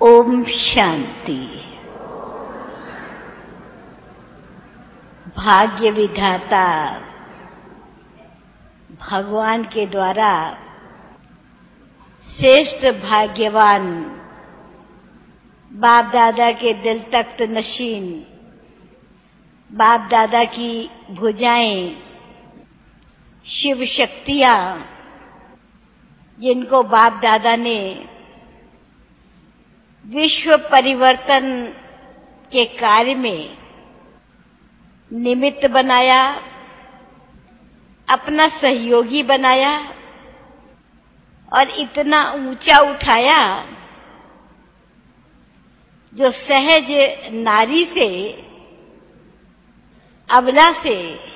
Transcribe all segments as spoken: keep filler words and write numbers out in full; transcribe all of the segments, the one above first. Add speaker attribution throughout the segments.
Speaker 1: ओम शांति। भाग्य विधाता भगवान के द्वारा श्रेष्ठ भाग्यवान बाप दादा के दिल तख्त नशीन, बाप दादा की भुजाएं, शिव शक्तियां, जिनको बाप दादा ने विश्व परिवर्तन के कार्य में निमित्त बनाया, अपना सहयोगी बनाया और इतना ऊंचा उठाया जो सहज नारी से, अबला से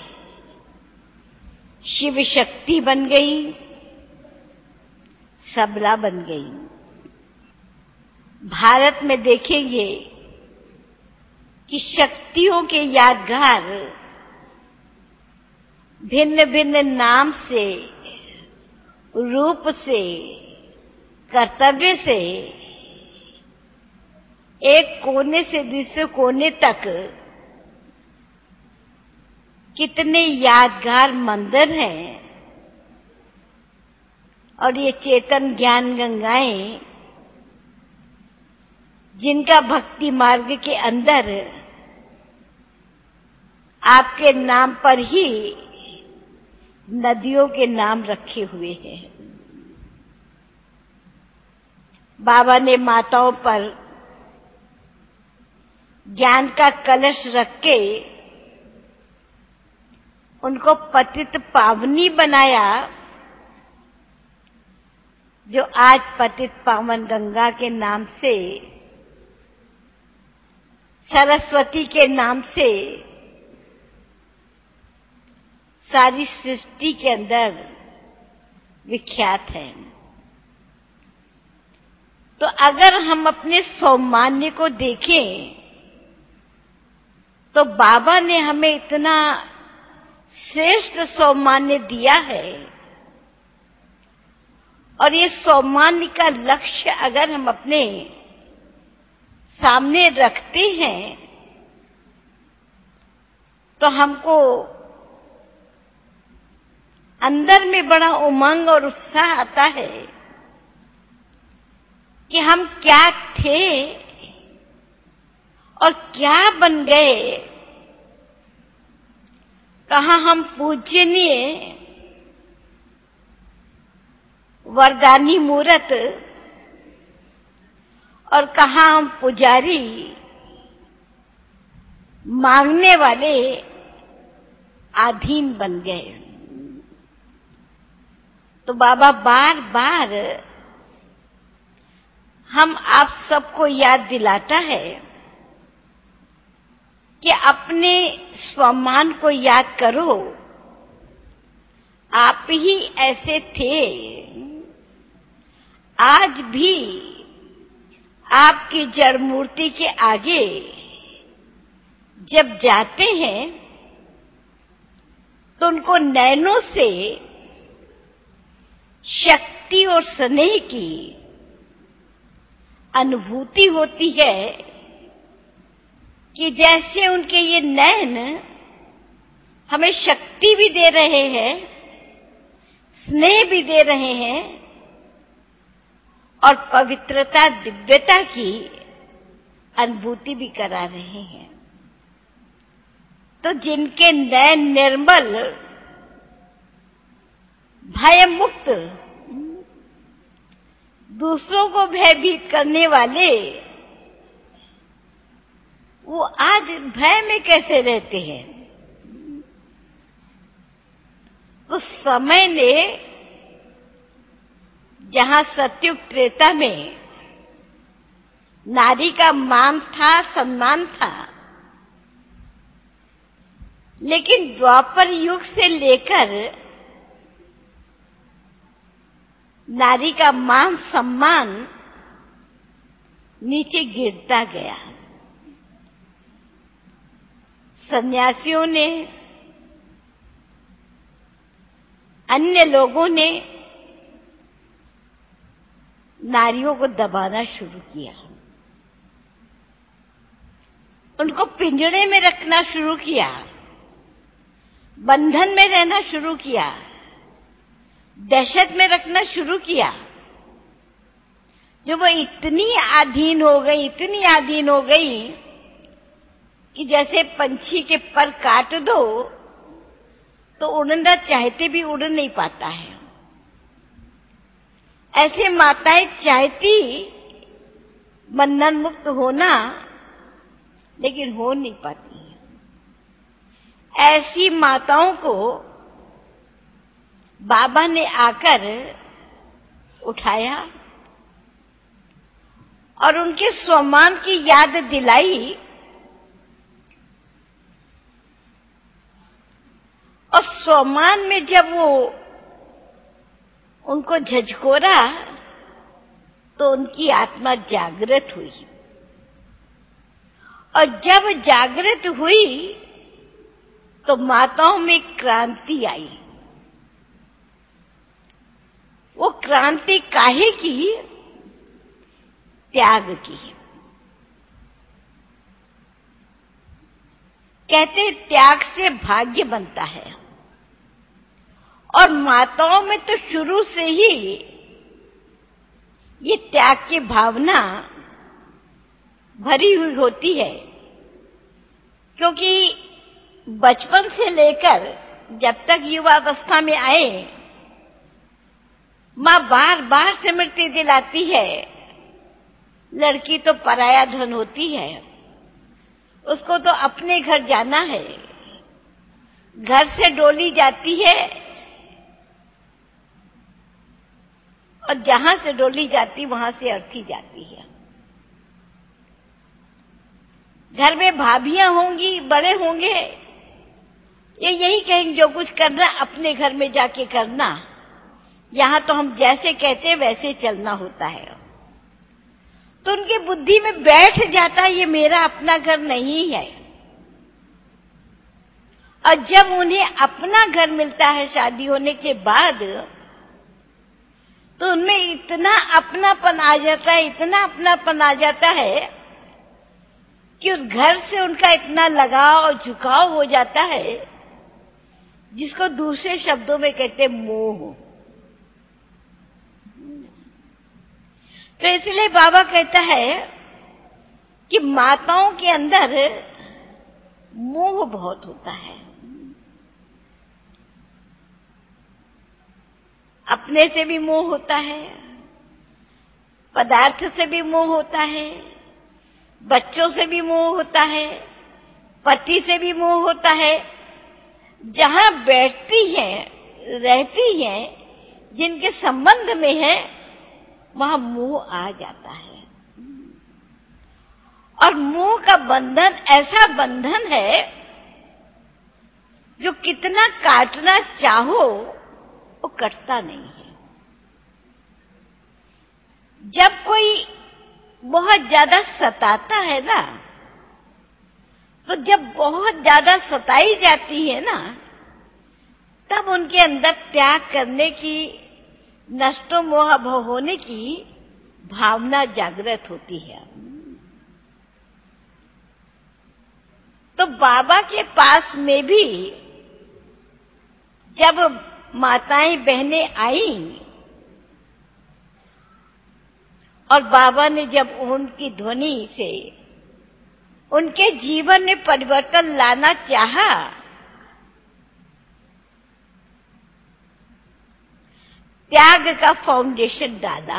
Speaker 1: शिव शक्ति बन गई, सबला बन गई। भारत में देखेंगे कि शक्तियों के यादगार भिन्न भिन्न नाम से, रूप से, कर्तव्य से एक कोने से दूसरे कोने तक कितने यादगार मंदिर हैं। और ये चेतन ज्ञान गंगाएं, जिनका भक्ति मार्ग के अंदर आपके नाम पर ही नदियों के नाम रखे हुए हैं। बाबा ने माताओं पर ज्ञान का कलश रख के उनको पतित पावनी बनाया, जो आज पतित पावन गंगा के नाम से, सरस्वती के नाम से सारी सृष्टि के अंदर विख्यात है। तो अगर हम अपने सौमान्य को देखें तो बाबा ने हमें इतना श्रेष्ठ सौमान्य दिया है, और ये सौमान्य का लक्ष्य अगर हम अपने सामने रखते हैं तो हमको अंदर में बड़ा उमंग और उत्साह आता है कि हम क्या थे और क्या बन गए। कहाँ हम पूजनीय वरदानी मूरत और कहाँ हम पुजारी मांगने वाले अधीन बन गए। तो बाबा बार बार हम आप सबको याद दिलाता है कि अपने स्वमान को याद करो, आप ही ऐसे थे। आज भी आपकी जड़ मूर्ति के आगे जब जाते हैं तो उनको नैनों से शक्ति और स्नेह की अनुभूति होती है कि जैसे उनके ये नैन हमें शक्ति भी दे रहे हैं, स्नेह भी दे रहे हैं और पवित्रता, दिव्यता की अनुभूति भी करा रहे हैं। तो जिनके नैन निर्मल, भय मुक्त, दूसरों को भयभीत करने वाले, वो आज भय में कैसे रहते हैं? तो समय ने, जहां सत्युग त्रेता में नारी का मान था, सम्मान था, लेकिन द्वापर युग से लेकर नारी का मान सम्मान नीचे गिरता गया। सन्यासियों ने, अन्य लोगों ने नारियों को दबाना शुरू किया। उनको पिंजड़े में रखना शुरू किया, बंधन में रहना शुरू किया, दहशत में रखना शुरू किया, जो वो इतनी आधीन हो गई, इतनी आधीन हो गई कि जैसे पंछी के पर काट दो तो उड़ना चाहते भी उड़ नहीं पाता है। ऐसे माताएं चाहती बंधन मुक्त होना, लेकिन हो नहीं पाती है। ऐसी माताओं को बाबा ने आकर उठाया और उनके स्वमान की याद दिलाई, और स्वमान में जब वो उनको झकझोरा तो उनकी आत्मा जागृत हुई, और जब जागृत हुई तो माताओं में क्रांति आई। वो क्रांति काहे की? त्याग की। कहते त्याग से भाग्य बनता है, और माताओं में तो शुरू से ही ये त्याग की भावना भरी हुई होती है, क्योंकि बचपन से लेकर जब तक युवावस्था में आए, मां बार बार स्मृति दिलाती है, लड़की तो पराया धन होती है, उसको तो अपने घर जाना है, घर से डोली जाती है और जहां से डोली जाती वहां से अर्थी जाती है। घर में भाभियां होंगी, बड़े होंगे, ये यही कहेंगे जो कुछ करना अपने घर में जाके करना, यहां तो हम जैसे कहते वैसे चलना होता है। तो उनकी बुद्धि में बैठ जाता है ये मेरा अपना घर नहीं है। और जब उन्हें अपना घर मिलता है शादी होने के बाद, तो उनमें इतना अपनापन आ जाता है, इतना अपनापन आ जाता है कि उस घर से उनका इतना लगाव और झुकाव हो जाता है, जिसको दूसरे शब्दों में कहते मोह। तो इसलिए बाबा कहता है कि माताओं के अंदर मोह बहुत होता है, अपने से भी मोह होता है, पदार्थ से भी मोह होता है, बच्चों से भी मोह होता है, पति से भी मोह होता है। जहां बैठती हैं, रहती हैं, जिनके संबंध में है, वहां मोह आ जाता है। और मोह का बंधन ऐसा बंधन है जो कितना काटना चाहो वो कटता नहीं है। जब कोई बहुत ज्यादा सताता है ना, तो जब बहुत ज्यादा सताई जाती है ना, तब उनके अंदर त्याग करने की, नष्टो मोह भव होने की भावना जागृत होती है। तो बाबा के पास में भी जब माताएं बहनें आईं और बाबा ने जब उनकी ध्वनि से उनके जीवन में परिवर्तन लाना चाहा, त्याग का फाउंडेशन डाला,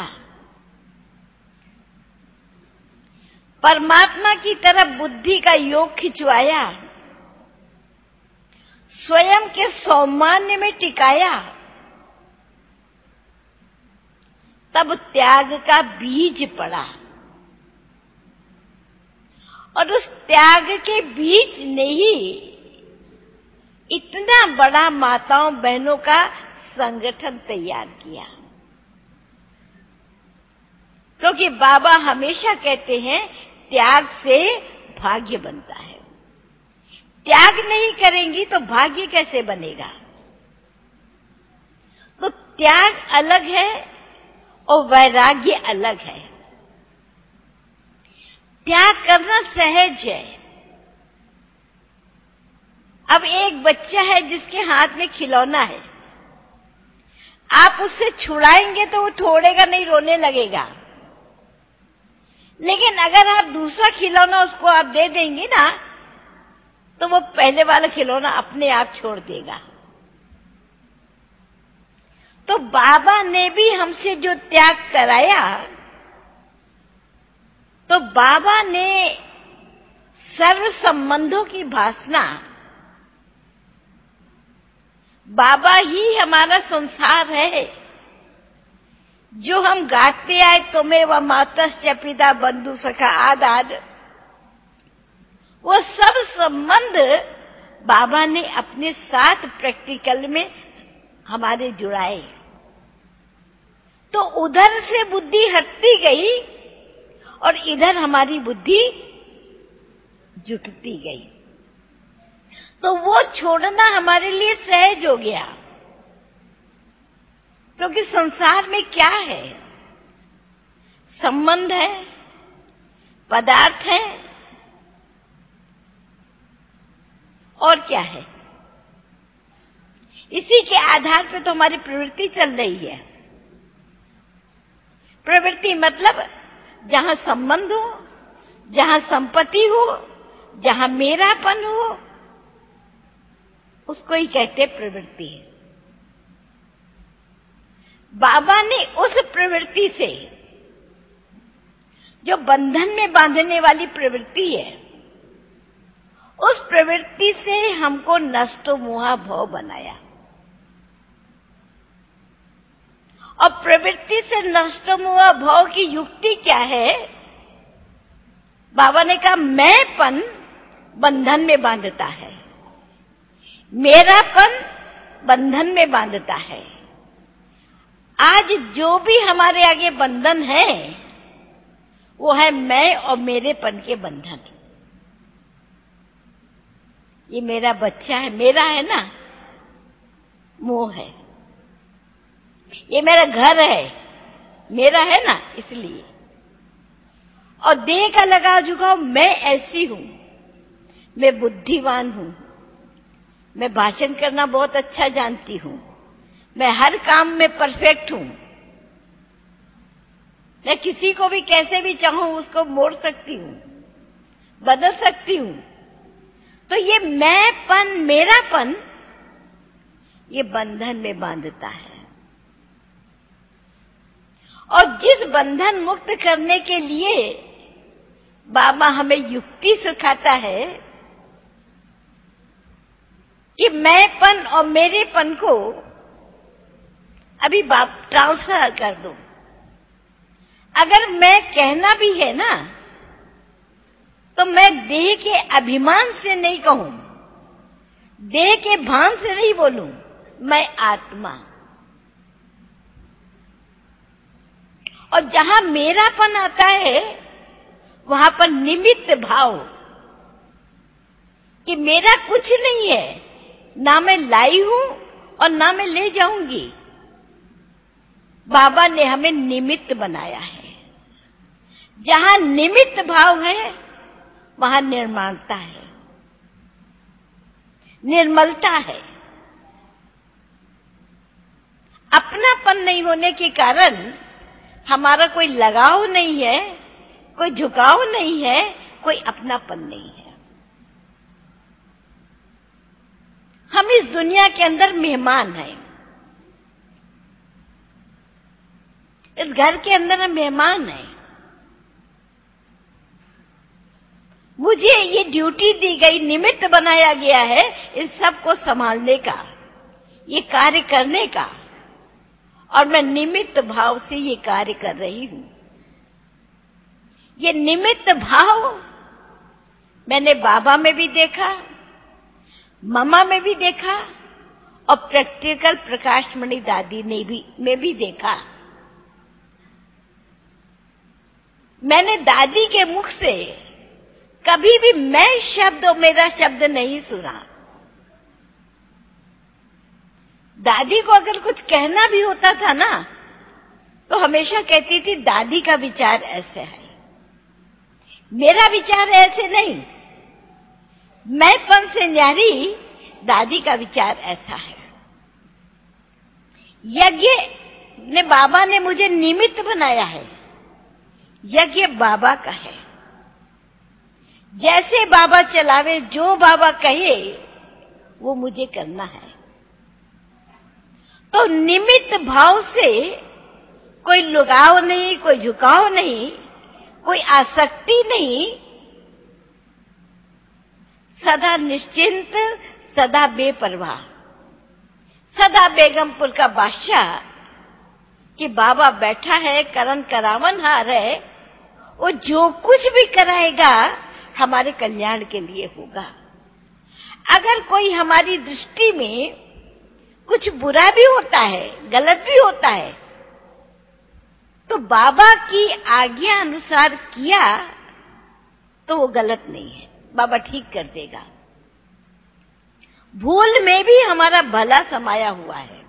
Speaker 1: परमात्मा की तरफ बुद्धि का योग खिंचवाया, स्वयं के सौमान्य में टिकाया, तब त्याग का बीज पड़ा। और उस त्याग के बीज ने ही इतना बड़ा माताओं बहनों का संगठन तैयार किया। क्योंकि बाबा हमेशा कहते हैं त्याग से भाग्य बनता है। त्याग नहीं करेंगी तो भाग्य कैसे बनेगा? तो त्याग अलग है और वैराग्य अलग है। त्याग करना सहज है, अब एक बच्चा है जिसके हाथ में खिलौना है, आप उससे छुड़ाएंगे तो वो छोड़ेगा नहीं, रोने लगेगा। लेकिन अगर आप दूसरा खिलौना उसको आप दे देंगे ना, तो वो पहले वाला खिलौना अपने आप छोड़ देगा। तो बाबा ने भी हमसे जो त्याग कराया, तो बाबा ने सर्व संबंधों की भासना, बाबा ही हमारा संसार है। जो हम गाते आए, तुम्हें व मातश्च पिता बंधु सखा आद आद, वो सब संबंध बाबा ने अपने साथ प्रैक्टिकल में हमारे जुड़ाए। तो उधर से बुद्धि हटती गई और इधर हमारी बुद्धि जुटती गई। तो वो छोड़ना हमारे लिए सहज हो गया, क्योंकि संसार में क्या है? संबंध है, पदार्थ है, और क्या है? इसी के आधार पे तो हमारी प्रवृत्ति चल रही है। प्रवृत्ति मतलब जहां संबंध हो, जहां संपत्ति हो, जहां मेरापन हो, उसको ही कहते प्रवृत्ति। बाबा ने उस प्रवृत्ति से, जो बंधन में बांधने वाली प्रवृत्ति है, उस प्रवृत्ति से हमको नष्ट मोह भव बनाया। और प्रवृत्ति से नष्ट मोह भव की युक्ति क्या है? बाबा ने कहा मैंपन बंधन में बांधता है, मेरापन बंधन में बांधता है। आज जो भी हमारे आगे बंधन है, वो है मैं और मेरेपन के बंधन। ये मेरा बच्चा है, मेरा है ना, मोह है। ये मेरा घर है, मेरा है ना, इसलिए। और देह का लगा झुकाव, मैं ऐसी हूं, मैं बुद्धिवान हूं, मैं भाषण करना बहुत अच्छा जानती हूं, मैं हर काम में परफेक्ट हूं, मैं किसी को भी कैसे भी चाहूं उसको मोड़ सकती हूं, बदल सकती हूं। तो ये मैंपन, मेरापन, ये बंधन में बांधता है। और जिस बंधन मुक्त करने के लिए बाबा हमें युक्ति सिखाता है कि मैंपन और मेरेपन को अभी बाप ट्रांसफर कर दो। अगर मैं कहना भी है ना, तो मैं देह के अभिमान से नहीं कहूं, देह के भान से नहीं बोलूं, मैं आत्मा। और जहां मेरापन आता है, वहां पर निमित्त भाव कि मेरा कुछ नहीं है, ना मैं लाई हूं और ना मैं ले जाऊंगी। बाबा ने हमें निमित्त बनाया है। जहां निमित्त भाव है, वहां निर्माणता है, निर्मलता है। अपनापन नहीं होने के कारण हमारा कोई लगाव नहीं है, कोई झुकाव नहीं है, कोई अपनापन नहीं है। हम इस दुनिया के अंदर मेहमान हैं। इस घर के अंदर हम मेहमान हैं। मुझे ये ड्यूटी दी गई, निमित्त बनाया गया है इस सब को संभालने का, ये कार्य करने का, और मैं निमित्त भाव से ये कार्य कर रही हूं। ये निमित्त भाव मैंने बाबा में भी देखा, मम्मा में भी देखा, और प्रैक्टिकल प्रकाशमणि दादी ने भी में भी देखा। मैंने दादी के मुख से कभी भी मैं शब्द और मेरा शब्द नहीं सुना। दादी को अगर कुछ कहना भी होता था ना, तो हमेशा कहती थी दादी का विचार ऐसे है, मेरा विचार ऐसे नहीं। मैंपन से न्यारी दादी का विचार ऐसा है। यज्ञ ने बाबा ने मुझे निमित्त बनाया है, यज्ञ बाबा का है। जैसे बाबा चलावे, जो बाबा कहे वो मुझे करना है। तो निमित्त भाव से कोई लगाव नहीं, कोई झुकाव नहीं, कोई आसक्ति नहीं, सदा निश्चिंत, सदा बेपरवाह, सदा बेगमपुर का बादशाह कि बाबा बैठा है, करण करावनहार है, वो जो कुछ भी कराएगा हमारे कल्याण के लिए होगा। अगर कोई हमारी दृष्टि में कुछ बुरा भी होता है, गलत भी होता है, तो बाबा की आज्ञा अनुसार किया तो वो गलत नहीं है, बाबा ठीक कर देगा। भूल में भी हमारा भला समाया हुआ है।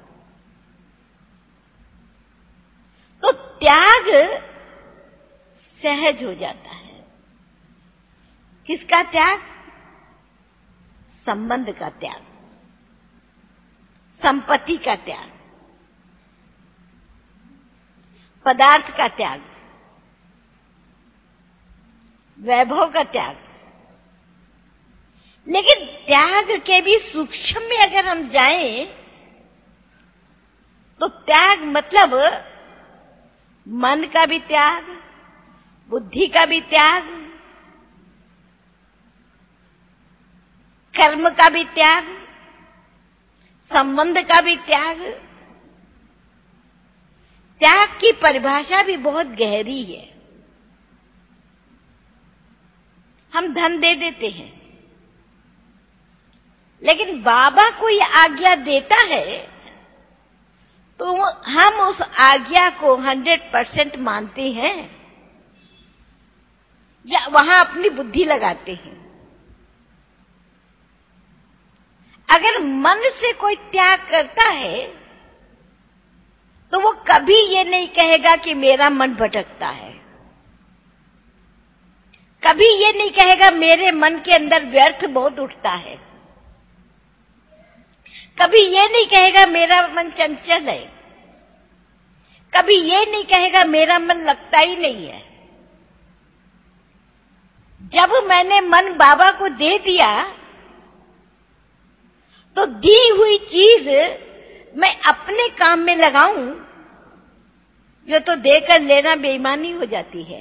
Speaker 1: तो त्याग सहज हो जाता है। किसका त्याग? संबंध का त्याग, संपत्ति का त्याग, पदार्थ का त्याग, वैभव का त्याग। लेकिन त्याग के भी सूक्ष्म में अगर हम जाएं तो त्याग मतलब मन का भी त्याग, बुद्धि का भी त्याग, कर्म का भी त्याग, संबंध का भी त्याग। त्याग की परिभाषा भी बहुत गहरी है। हम धन दे देते हैं, लेकिन बाबा कोई आज्ञा देता है तो हम उस आज्ञा को हंड्रेड परसेंट मानते हैं या वहां अपनी बुद्धि लगाते हैं। अगर मन से कोई त्याग करता है तो वो कभी ये नहीं कहेगा कि मेरा मन भटकता है, कभी ये नहीं कहेगा मेरे मन के अंदर व्यर्थ बहुत उठता है, कभी ये नहीं कहेगा मेरा मन चंचल है, कभी ये नहीं कहेगा मेरा मन लगता ही नहीं है। जब मैंने मन बाबा को दे दिया तो दी हुई चीज मैं अपने काम में लगाऊं, ये तो देकर लेना बेईमानी हो जाती है,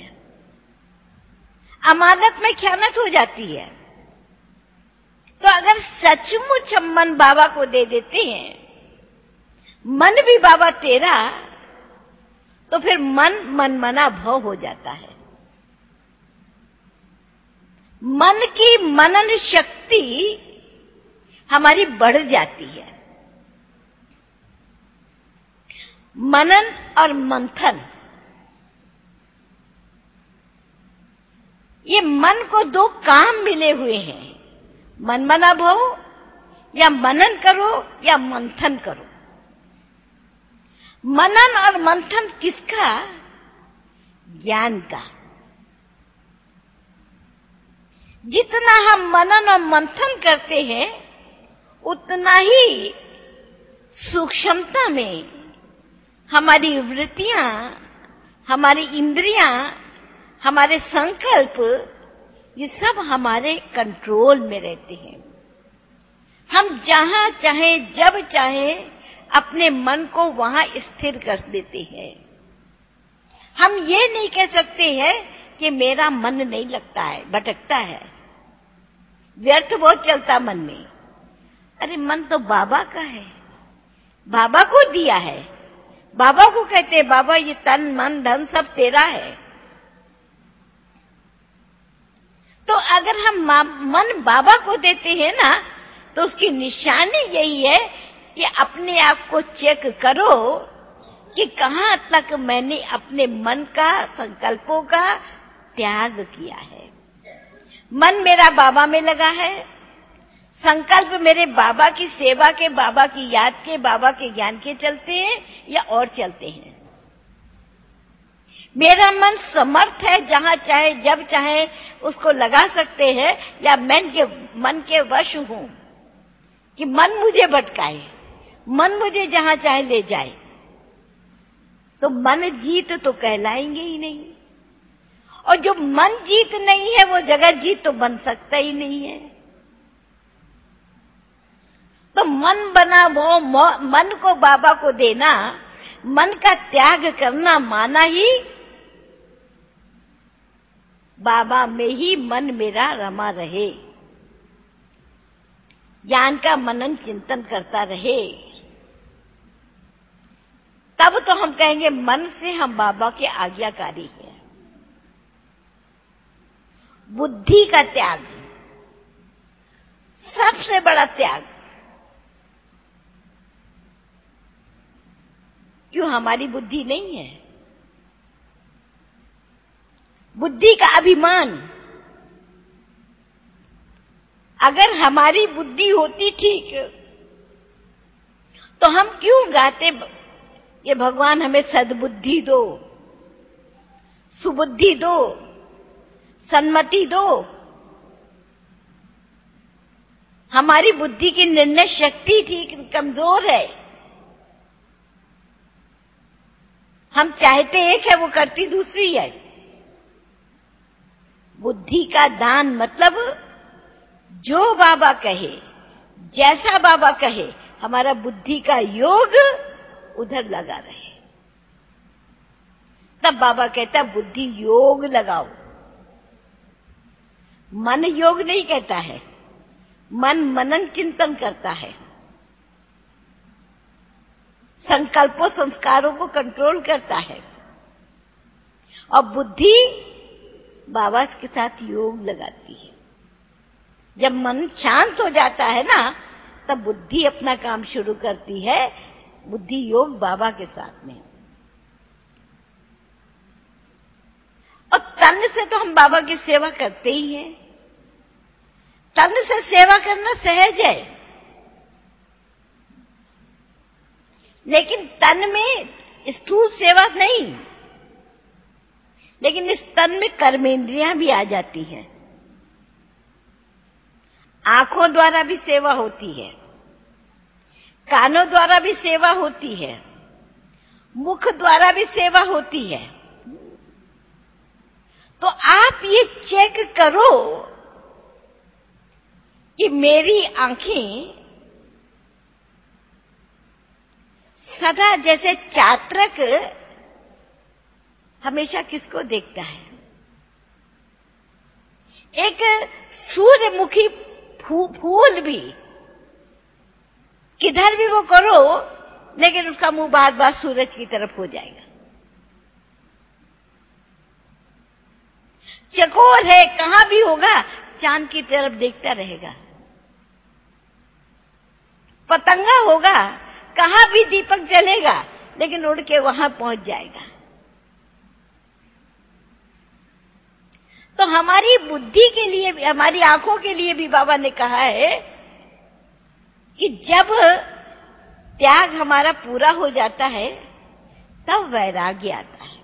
Speaker 1: अमानत में खयानत हो जाती है। तो अगर सचमुच हम मन बाबा को दे देते हैं, मन भी बाबा तेरा, तो फिर मन मनमना भव हो जाता है। मन की मनन शक्ति हमारी बढ़ जाती है। मनन और मंथन, ये मन को दो काम मिले हुए हैं, मनमना भव, या मनन करो या मंथन करो। मनन और मंथन किसका? ज्ञान का। जितना हम मनन और मंथन करते हैं उतना ही सूक्ष्मता में हमारी वृत्तियां, हमारी इंद्रियां, हमारे संकल्प, ये सब हमारे कंट्रोल में रहते हैं। हम जहां चाहे, जब चाहे अपने मन को वहां स्थिर कर देते हैं। हम ये नहीं कह सकते हैं कि मेरा मन नहीं लगता है, भटकता है, व्यर्थ बहुत चलता मन में। अरे मन तो बाबा का है, बाबा को दिया है, बाबा को कहते हैं बाबा ये तन मन धन सब तेरा है। तो अगर हम मन बाबा को देते हैं ना, तो उसकी निशानी यही है कि अपने आप को चेक करो कि कहां तक मैंने अपने मन का, संकल्पों का त्याग किया है। मन मेरा बाबा में लगा है, संकल्प मेरे बाबा की सेवा के, बाबा की याद के, बाबा के ज्ञान के चलते हैं या और चलते हैं। मेरा मन समर्थ है, जहां चाहे जब चाहे उसको लगा सकते हैं, या मन के मन के वश हूं, कि मन मुझे भटकाए, मन मुझे जहां चाहे ले जाए, तो मन जीत तो कहलाएंगे ही नहीं। और जो मन जीत नहीं है वो जगत जीत तो बन सकता ही नहीं है। तो मन बना वो मन को बाबा को देना, मन का त्याग करना माना ही बाबा में ही मन मेरा रमा रहे, ज्ञान का मनन चिंतन करता रहे। तब तो हम कहेंगे मन से हम बाबा के आज्ञाकारी हैं। बुद्धि का त्याग सबसे बड़ा त्याग। क्यों? हमारी बुद्धि नहीं है। बुद्धि का अभिमान, अगर हमारी बुद्धि होती ठीक तो हम क्यों गाते ये भगवान हमें सद्बुद्धि दो, सुबुद्धि दो, सन्मति दो। हमारी बुद्धि की निर्णय शक्ति ठीक कमजोर है। हम चाहते एक है, वो करती दूसरी है। बुद्धि का दान मतलब जो बाबा कहे, जैसा बाबा कहे, हमारा बुद्धि का योग उधर लगा रहे। तब बाबा कहता बुद्धि योग लगाओ। मन योग नहीं कहता है, मन मनन चिंतन करता है, संकल्पों संस्कारों को कंट्रोल करता है। और बुद्धि बाबा के साथ योग लगाती है। जब मन शांत हो जाता है ना, तब बुद्धि अपना काम शुरू करती है। बुद्धि योग बाबा के साथ में। और तन से तो हम बाबा की सेवा करते ही हैं। तन से सेवा करना सहज है, लेकिन तन में स्थूल सेवा नहीं। लेकिन इस तन में कर्मेंद्रियां भी आ जाती हैं। आंखों द्वारा भी सेवा होती है, कानों द्वारा भी सेवा होती है, मुख द्वारा भी सेवा होती है। तो आप ये चेक करो कि मेरी आंखें सदा, जैसे चात्रक हमेशा किसको देखता है? एक सूर्यमुखी फू, फूल भी किधर भी वो करो, लेकिन उसका मुंह बार बार सूरज की तरफ हो जाएगा। चकोर है, कहां भी होगा चांद की तरफ देखता रहेगा। पतंगा होगा, कहां भी दीपक जलेगा, लेकिन उड़ के वहां पहुंच जाएगा। तो हमारी बुद्धि के लिए भी, हमारी आंखों के लिए भी बाबा ने कहा है कि जब त्याग हमारा पूरा हो जाता है तब वैराग्य आता है।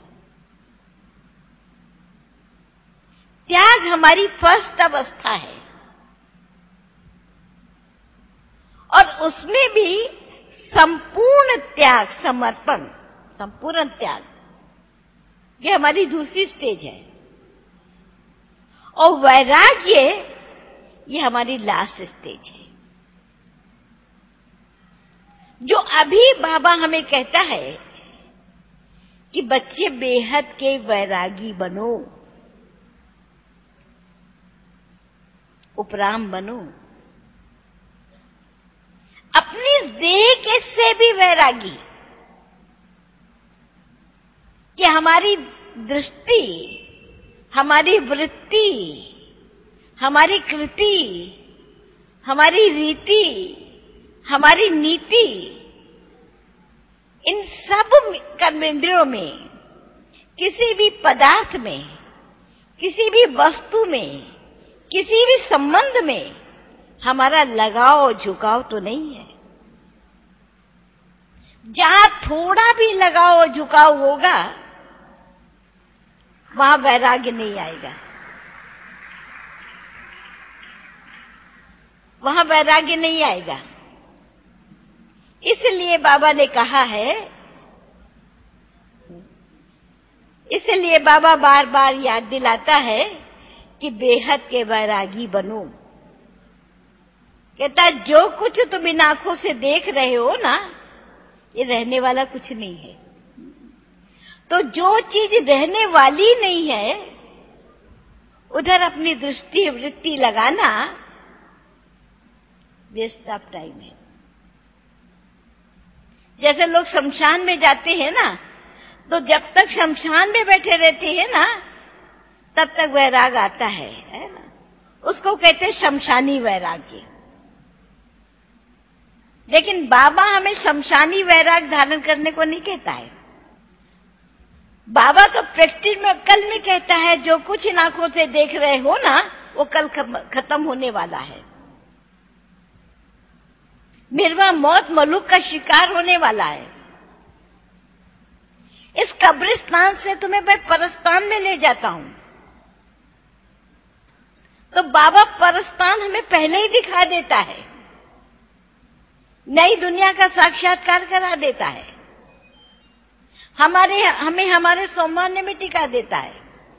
Speaker 1: त्याग हमारी फर्स्ट अवस्था है, और उसमें भी संपूर्ण त्याग, समर्पण, संपूर्ण त्याग, ये हमारी दूसरी स्टेज है। और वैराग्य ये हमारी लास्ट स्टेज है। जो अभी बाबा हमें कहता है कि बच्चे बेहद के वैरागी बनो, उपराम बनो, अपनी देह के से भी वैरागी, कि हमारी दृष्टि, हमारी वृत्ति, हमारी कृति, हमारी रीति, हमारी नीति, इन सब कर्मेंद्रियों में, किसी भी पदार्थ में, किसी भी वस्तु में, किसी भी संबंध में हमारा लगाव झुकाव तो नहीं है। जहां थोड़ा भी लगाव झुकाव होगा वहां वैराग्य नहीं आएगा, वहां वैराग्य नहीं आएगा। इसलिए बाबा ने कहा है, इसलिए बाबा बार बार याद दिलाता है कि बेहद के वैरागी बनो। कहता जो कुछ तुम इन आंखों से देख रहे हो ना, ये रहने वाला कुछ नहीं है। तो जो चीज रहने वाली नहीं है उधर अपनी दृष्टि वृत्ति लगाना वेस्ट ऑफ टाइम है। जैसे लोग शमशान में जाते हैं ना, तो जब तक शमशान में बैठे रहते हैं ना, तब तक वैराग आता है, है ना। उसको कहते हैं शमशानी वैराग्य। लेकिन बाबा हमें शमशानी वैराग धारण करने को नहीं कहता है। बाबा तो प्रैक्टिस में कल में कहता है जो कुछ इन आंखों से देख रहे हो ना, वो कल खत्म होने वाला है। मिर्वा मौत मलूक का शिकार होने वाला है। इस कब्रिस्तान से तुम्हें मैं परस्तान में ले जाता हूं। तो बाबा परस्तान हमें पहले ही दिखा देता है, नई दुनिया का साक्षात्कार करा देता है, हमारे हमें हमारे सामान्य में टिका देता है।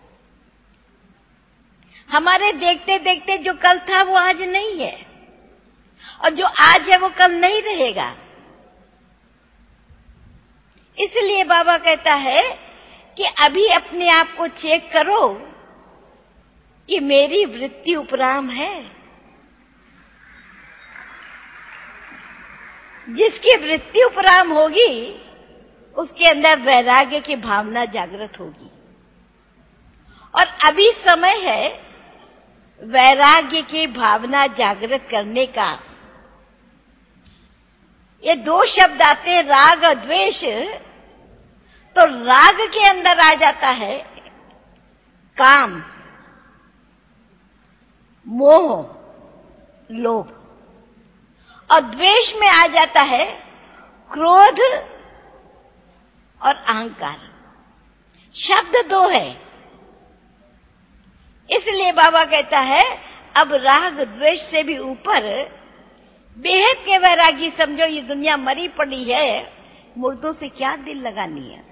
Speaker 1: हमारे देखते देखते जो कल था वो आज नहीं है, और जो आज है वो कल नहीं रहेगा। इसलिए बाबा कहता है कि अभी अपने आप को चेक करो कि मेरी वृत्ति उपराम है। जिसकी वृत्ति उपराम होगी उसके अंदर वैराग्य की भावना जागृत होगी। और अभी समय है वैराग्य की भावना जागृत करने का। ये दो शब्द आते हैं, राग और द्वेष। तो राग के अंदर आ जाता है काम, मोह, लोभ, और द्वेष में आ जाता है क्रोध और अहंकार। शब्द दो है। इसलिए बाबा कहता है अब राग द्वेष से भी ऊपर बेहद के वैरागी समझो। ये दुनिया मरी पड़ी है, मुर्दों से क्या दिल लगानी है।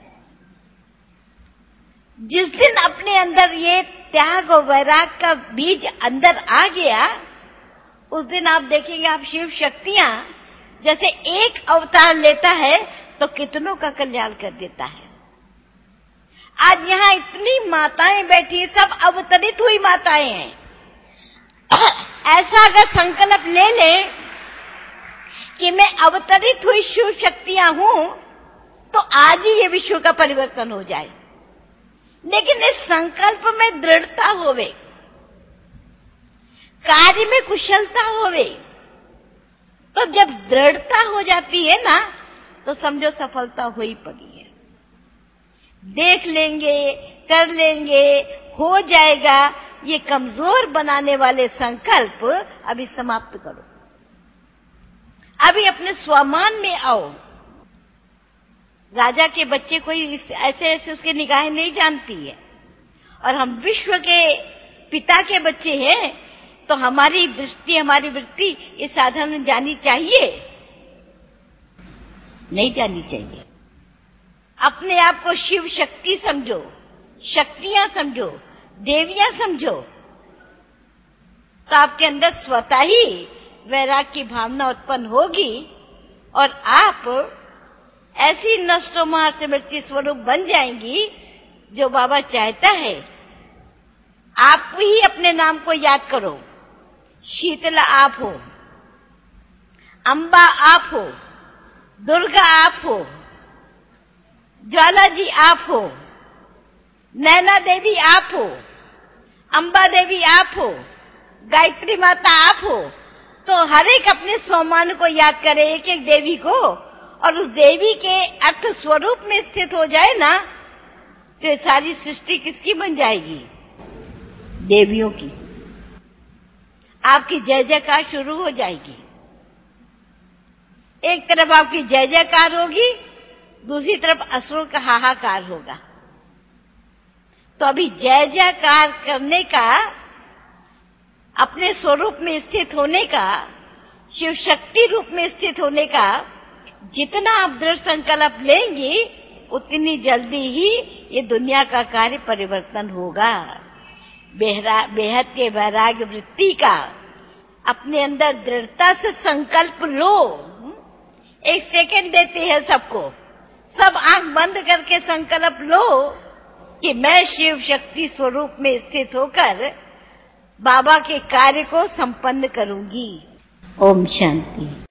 Speaker 1: जिस दिन अपने अंदर ये त्याग और वैराग का बीज अंदर आ गया, उस दिन आप देखेंगे आप शिव शक्तियां जैसे एक अवतार लेता है तो कितनों का कल्याण कर देता है। आज यहां इतनी माताएं बैठी, सब अवतरित हुई माताएं हैं। ऐसा अगर संकल्प ले ले कि मैं अवतरित हुई शिव शक्तियां हूं, तो आज ही ये विश्व का परिवर्तन हो जाए। लेकिन इस संकल्प में दृढ़ता होवे, कार्य में कुशलता होवे। तो जब दृढ़ता हो जाती है ना, तो समझो सफलता हो ही पड़ी है। देख लेंगे, कर लेंगे, हो जाएगा, ये कमजोर बनाने वाले संकल्प अभी समाप्त करो। अभी अपने स्वमान में आओ। राजा के बच्चे कोई ऐसे ऐसे उसके निगाहें नहीं जानती है, और हम विश्व के पिता के बच्चे हैं, तो हमारी दृष्टि, हमारी वृत्ति ये साधारण जानी चाहिए? नहीं जानी चाहिए। अपने आप को शिव शक्ति समझो, शक्तियां समझो, देवियां समझो, तो आपके अंदर स्वतः ही वैराग की भावना उत्पन्न होगी, और आप ऐसी नष्टोमार से वृत्ति स्वरूप बन जाएंगी जो बाबा चाहता है। आप ही अपने नाम को याद करो। शीतला आप हो, अंबा आप हो, दुर्गा आप हो, ज्वाला जी आप हो, नैना देवी आप हो, अंबा देवी आप हो, गायत्री माता आप हो। तो हर एक अपने सोमान को याद करे, एक एक देवी को, और उस देवी के अर्थ स्वरूप में स्थित हो जाए ना, तो सारी सृष्टि किसकी बन जाएगी? देवियों की। आपकी जय जयकार शुरू हो जाएगी। एक तरफ आपकी जय जयकार होगी, दूसरी तरफ असुरों का हाहाकार होगा। तो अभी जय जयकार करने का, अपने स्वरूप में स्थित होने का, शिव शक्ति रूप में स्थित होने का जितना आप दृढ़ संकल्प लेंगे उतनी जल्दी ही ये दुनिया का कार्य परिवर्तन होगा। बेहद के वैराग्य वृत्ति का अपने अंदर दृढ़ता से संकल्प लो। एक सेकंड देते हैं सबको, सब आंख बंद करके संकल्प लो कि मैं शिव शक्ति स्वरूप में स्थित होकर बाबा के कार्य को संपन्न करूंगी। ओम शांति।